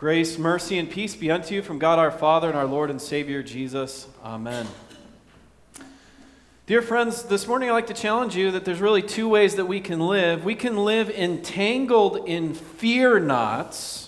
Grace, mercy, and peace be unto you from God our Father and our Lord and Savior, Jesus. Amen. Dear friends, this morning I'd like to challenge you that there's really two ways that we can live. We can live entangled in fear knots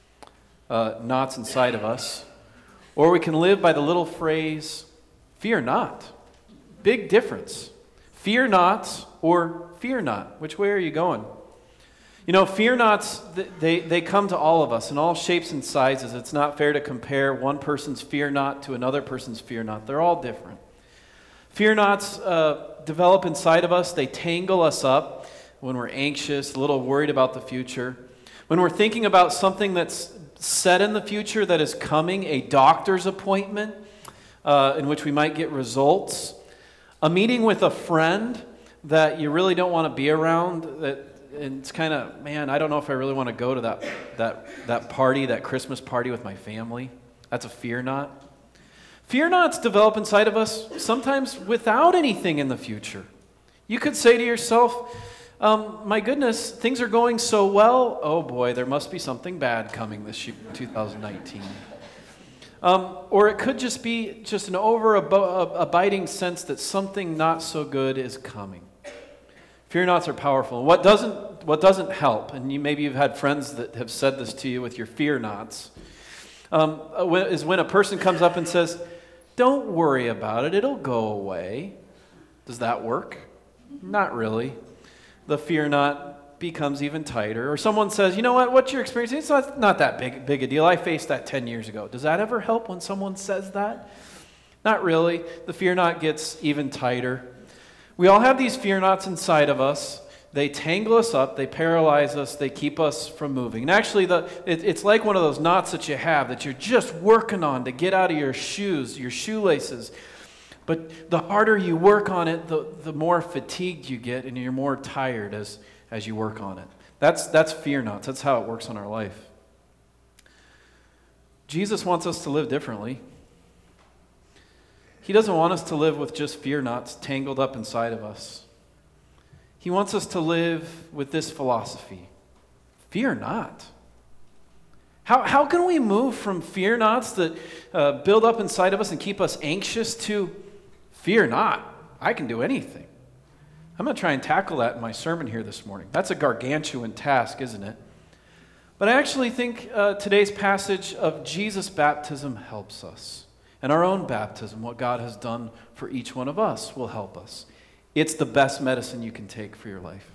inside of us, or we can live by the little phrase, fear not. Big difference. Fear not or fear not. Which way are you going? You know, fear nots, they come to all of us in all shapes and sizes. It's not fair to compare one person's fear knot to another person's fear knot. They're all different. Fear knots develop inside of us. They tangle us up when we're anxious, a little worried about the future. When we're thinking about something that's set in the future that is coming, a doctor's appointment in which we might get results, a meeting with a friend that you really don't want to be around, and it's kind of, man, I don't know if I really want to go to that party, that Christmas party with my family. That's a fear knot. Fear knots develop inside of us sometimes without anything in the future. You could say to yourself, my goodness, things are going so well. Oh boy, there must be something bad coming this year, 2019. Or it could just be an abiding sense that something not so good is coming. Fear knots are powerful. What doesn't help, and maybe you've had friends that have said this to you with your fear knots, is when a person comes up and says, "Don't worry about it, it'll go away." Does that work? Not really. The fear knot becomes even tighter. Or someone says, "You know what's your experience? It's not that big a deal. I faced that 10 years ago." Does that ever help when someone says that? Not really. The fear knot gets even tighter. We all have these fear knots inside of us. They tangle us up, they paralyze us, they keep us from moving. And actually, it's like one of those knots that you have that you're just working on to get out of your shoes, your shoelaces. But the harder you work on it, the more fatigued you get, and you're more tired as you work on it. That's fear knots. That's how it works in our life. Jesus wants us to live differently. He doesn't want us to live with just fear knots tangled up inside of us. He wants us to live with this philosophy: fear not. How can we move from fear knots that build up inside of us and keep us anxious to fear not? I can do anything. I'm going to try and tackle that in my sermon here this morning. That's a gargantuan task, isn't it? But I actually think today's passage of Jesus' baptism helps us. And our own baptism, what God has done for each one of us, will help us. It's the best medicine you can take for your life.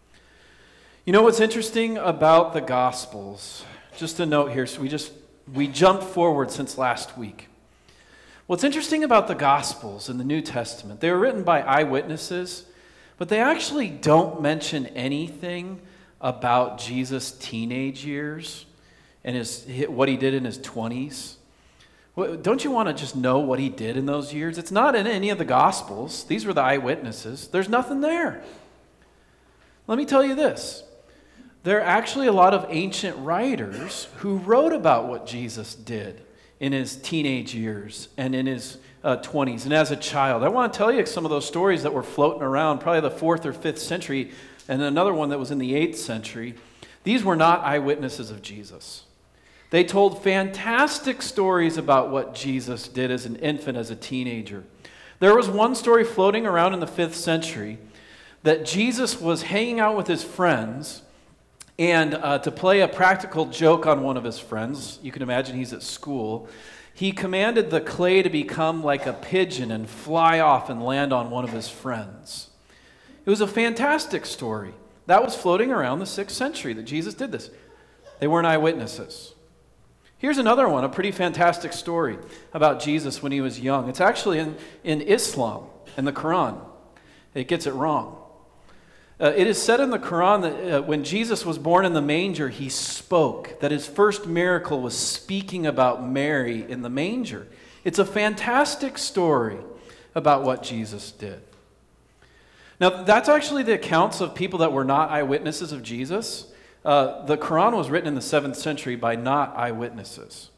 You know what's interesting about the Gospels? Just a note here, so we jumped forward since last week. What's interesting about the Gospels in the New Testament, they were written by eyewitnesses, but they actually don't mention anything about Jesus' teenage years and what he did in his 20s. Don't you want to just know what he did in those years? It's not in any of the Gospels. These were the eyewitnesses. There's nothing there. Let me tell you this. There are actually a lot of ancient writers who wrote about what Jesus did in his teenage years and in his 20s and as a child. I want to tell you some of those stories that were floating around, probably the 4th or 5th century, and another one that was in the 8th century. These were not eyewitnesses of Jesus. They told fantastic stories about what Jesus did as an infant, as a teenager. There was one story floating around in the 5th century that Jesus was hanging out with his friends, and to play a practical joke on one of his friends, you can imagine he's at school, he commanded the clay to become like a pigeon and fly off and land on one of his friends. It was a fantastic story. That was floating around the 6th century that Jesus did this. They weren't eyewitnesses. Here's another one, a pretty fantastic story about Jesus when he was young. It's actually in Islam, in the Quran. It gets it wrong. It is said in the Quran that when Jesus was born in the manger, he spoke, that his first miracle was speaking about Mary in the manger. It's a fantastic story about what Jesus did. Now, that's actually the accounts of people that were not eyewitnesses of Jesus. The Quran was written in the 7th century by not eyewitnesses.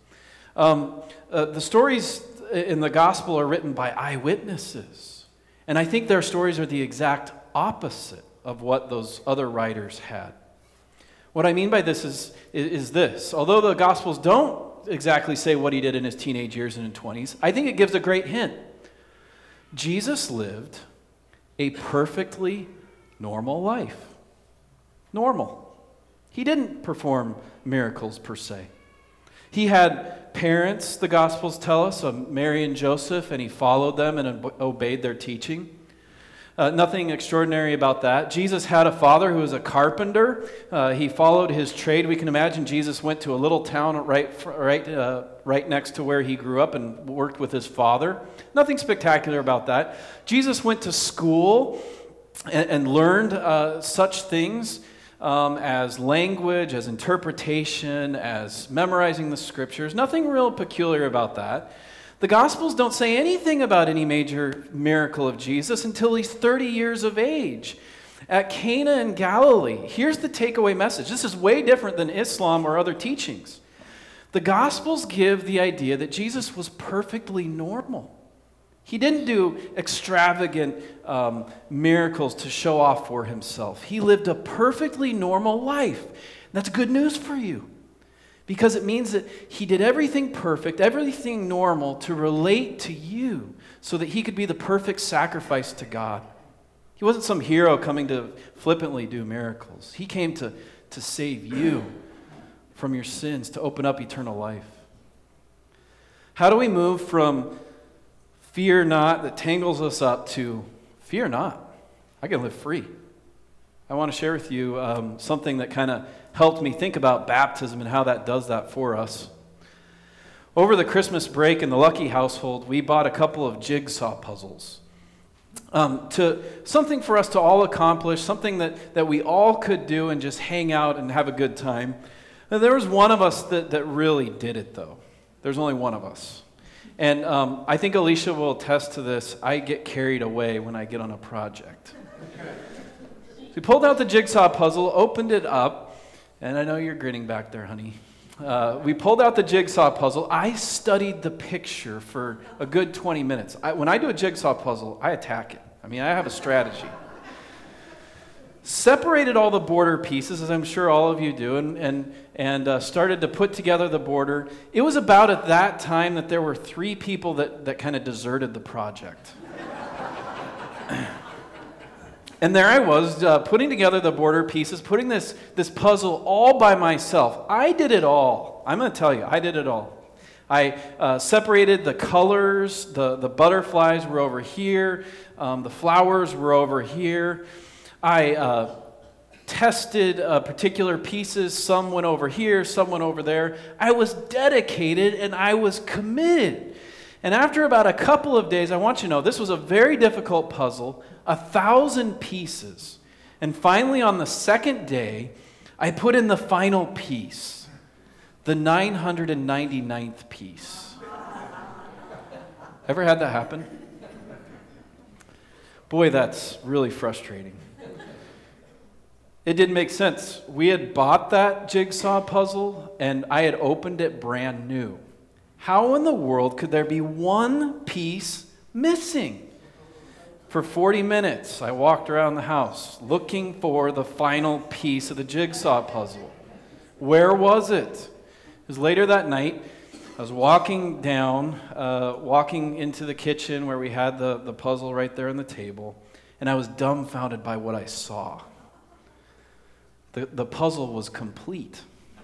The stories in the gospel are written by eyewitnesses. And I think their stories are the exact opposite of what those other writers had. What I mean by this is this. Although the Gospels don't exactly say what he did in his teenage years and in 20s, I think it gives a great hint. Jesus lived a perfectly normal life. Normal. He didn't perform miracles per se. He had parents, the Gospels tell us, Mary and Joseph, and he followed them and obeyed their teaching. Nothing extraordinary about that. Jesus had a father who was a carpenter. He followed his trade. We can imagine Jesus went to a little town right next to where he grew up and worked with his father. Nothing spectacular about that. Jesus went to school and learned such things as language, as interpretation, as memorizing the scriptures. Nothing real peculiar about that. The Gospels don't say anything about any major miracle of Jesus until he's 30 years of age at Cana in Galilee. Here's the takeaway message. This is way different than Islam or other teachings. The Gospels give the idea that Jesus was perfectly normal. He didn't do extravagant miracles to show off for himself. He lived a perfectly normal life. That's good news for you, because it means that he did everything perfect, everything normal to relate to you so that he could be the perfect sacrifice to God. He wasn't some hero coming to flippantly do miracles. He came to save you from your sins, to open up eternal life. How do we move from fear not that tangles us up to fear not? I can live free. I want to share with you something that kind of helped me think about baptism and how that does that for us. Over the Christmas break in the Lucky household, we bought a couple of jigsaw puzzles. To something for us to all accomplish, something that we all could do and just hang out and have a good time. And there was one of us that really did it, though. There's only one of us. And I think Alicia will attest to this. I get carried away when I get on a project. We pulled out the jigsaw puzzle, opened it up, and I know you're grinning back there, honey. We pulled out the jigsaw puzzle. I studied the picture for a good 20 minutes. When I do a jigsaw puzzle, I attack it. I mean, I have a strategy. Separated all the border pieces, as I'm sure all of you do, and started to put together the border. It was about at that time that there were 3 people that kind of deserted the project. And there I was, putting together the border pieces, putting this puzzle all by myself. I did it all. I'm going to tell you, I did it all. I separated the colors. The butterflies were over here. The flowers were over here. I tested particular pieces. Some went over here, some went over there. I was dedicated and I was committed. And after about a couple of days, I want you to know, this was a very difficult puzzle, 1,000 pieces. And finally, on the second day, I put in the final piece, the 999th piece. Ever had that happen? Boy, that's really frustrating. It didn't make sense. We had bought that jigsaw puzzle, and I had opened it brand new. How in the world could there be one piece missing? For 40 minutes, I walked around the house looking for the final piece of the jigsaw puzzle. Where was it? It was later that night. I was walking into the kitchen where we had the puzzle right there on the table, and I was dumbfounded by what I saw. The puzzle was complete.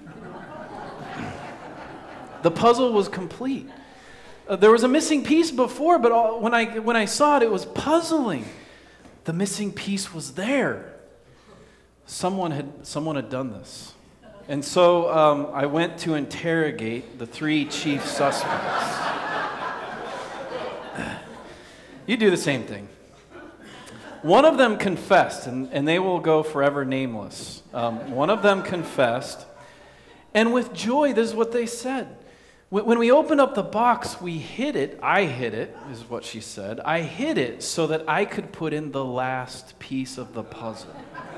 The puzzle was complete. There was a missing piece before, but when I saw it, it was puzzling. The missing piece was there. Someone had done this. And so I went to interrogate the 3 chief suspects. You do the same thing. One of them confessed, and they will go forever nameless. One of them confessed, and with joy, this is what they said. When we opened up the box, we hid it. I hid it, is what she said. I hid it so that I could put in the last piece of the puzzle.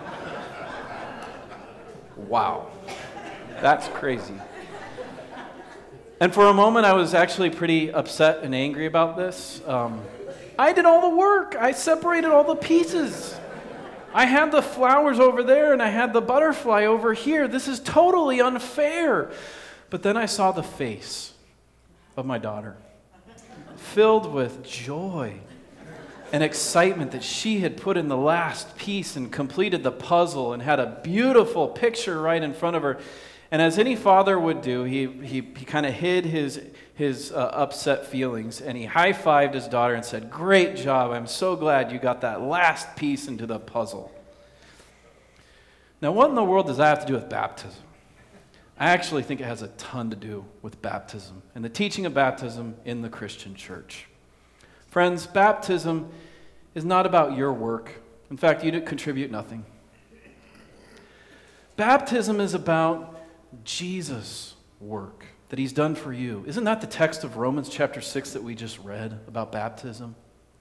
Wow. That's crazy. And for a moment, I was actually pretty upset and angry about this. I did all the work. I separated all the pieces. I had the flowers over there and I had the butterfly over here. This is totally unfair. But then I saw the face of my daughter, filled with joy and excitement that she had put in the last piece and completed the puzzle and had a beautiful picture right in front of her. And as any father would do, he kind of hid his upset feelings, and he high-fived his daughter and said, "Great job, I'm so glad you got that last piece into the puzzle." Now, what in the world does that have to do with baptism? I actually think it has a ton to do with baptism and the teaching of baptism in the Christian church. Friends, baptism is not about your work. In fact, you didn't contribute nothing. Baptism is about Jesus' work that he's done for you. Isn't that the text of Romans chapter 6 that we just read about baptism?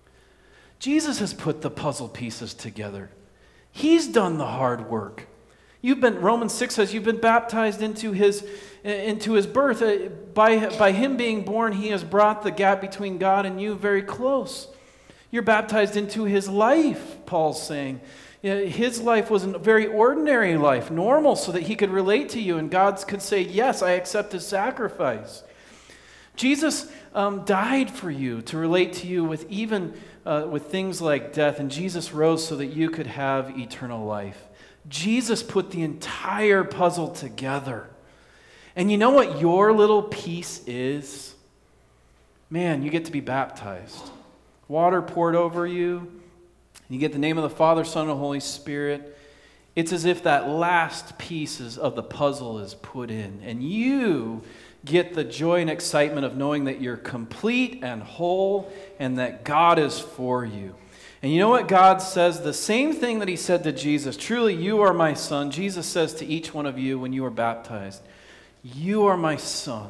Jesus has put the puzzle pieces together. He's done the hard work. Romans 6 says you've been baptized into his birth. By him being born, he has brought the gap between God and you very close. You're baptized into his life, Paul's saying. His life was a very ordinary life, normal, so that he could relate to you and God could say, yes, I accept his sacrifice. Jesus died for you to relate to you with things like death, and Jesus rose so that you could have eternal life. Jesus put the entire puzzle together. And you know what your little piece is? Man, you get to be baptized. Water poured over you. You get the name of the Father, Son, and Holy Spirit. It's as if that last piece of the puzzle is put in. And you get the joy and excitement of knowing that you're complete and whole and that God is for you. And you know what God says? The same thing that he said to Jesus. Truly, you are my son. Jesus says to each one of you when you are baptized, you are my son.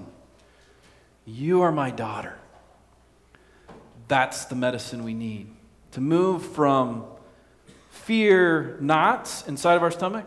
You are my daughter. That's the medicine we need. To move from fear not inside of our stomach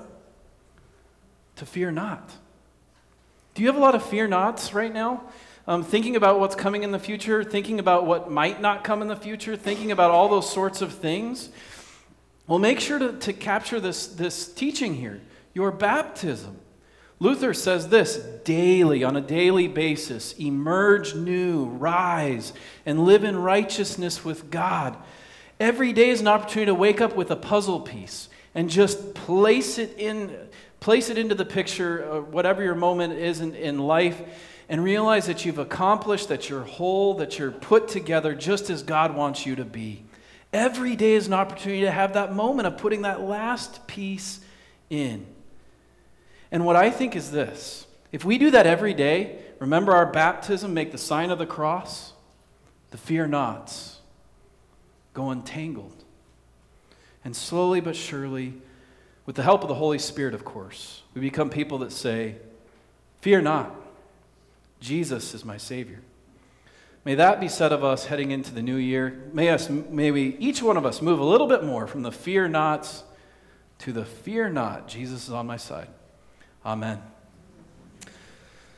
to fear not. Do you have a lot of fear nots right now? Thinking about what's coming in the future, thinking about what might not come in the future, thinking about all those sorts of things? Well, make sure to capture this teaching here. Your baptism. Luther says this, daily, on a daily basis, emerge new, rise, and live in righteousness with God. Every day is an opportunity to wake up with a puzzle piece and just place it into the picture, whatever your moment is in life, and realize that you've accomplished, that you're whole, that you're put together just as God wants you to be. Every day is an opportunity to have that moment of putting that last piece in. And what I think is this: if we do that every day, remember our baptism, make the sign of the cross, the fear nots go untangled. And slowly but surely, with the help of the Holy Spirit, of course, we become people that say, fear not, Jesus is my Savior. May that be said of us heading into the new year. May we, each one of us, move a little bit more from the fear nots to the fear not, Jesus is on my side. Amen.